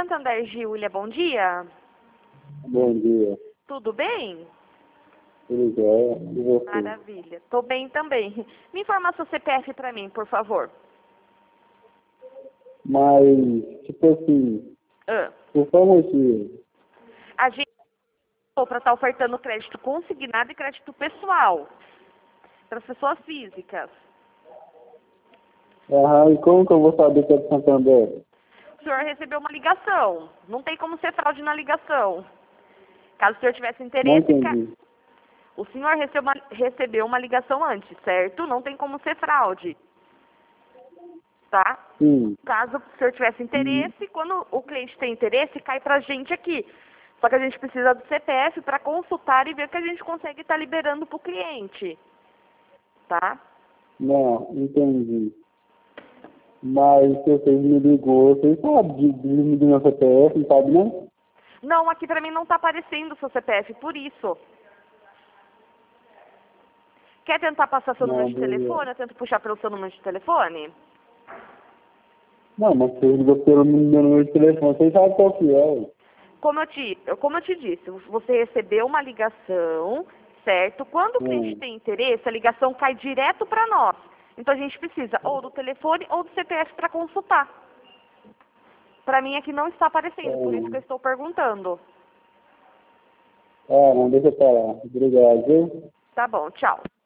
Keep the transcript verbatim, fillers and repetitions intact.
Santander, Giulia, bom dia. Bom dia. Tudo bem? Tudo jóia? E você? Maravilha. Tô bem também. Me informa seu C P F para mim, por favor. Mas, tipo assim, Ah. por qual motivo? A gente para estar ofertando crédito consignado e crédito pessoal para as pessoas físicas. Aham, e como que eu vou saber que é de Santander? O senhor recebeu uma ligação. Não tem como ser fraude na ligação. Caso o senhor tivesse Não interesse, ca- entendi. o senhor recebeu uma, recebeu uma ligação antes, certo? Não tem como ser fraude. Tá? Sim. Caso o senhor tivesse interesse, quando o cliente tem interesse, cai pra gente aqui. Só que a gente precisa do C P F para consultar e ver o que a gente consegue estar liberando pro cliente. Tá? Não, entendi. Mas se vocês me ligou, vocês sabem de, de me meu C P F, não sabe não? Não, aqui pra mim não tá aparecendo o seu C P F, por isso. Quer tentar passar seu número Não, de beleza. telefone? Eu tento puxar pelo seu número de telefone? Não, mas vocês ligou pelo meu número de telefone, vocês sabem qual que é. Ué. Como eu te, eu- como eu te disse, você recebeu uma ligação, certo? Quando o cliente Hum. tem interesse, a ligação cai direto para nós. Então a gente precisa ou do telefone ou do C P F para consultar. Para mim aqui não está aparecendo, por isso que eu estou perguntando. Ah, não, deixa eu parar. Obrigado, viu? Tá bom, tchau.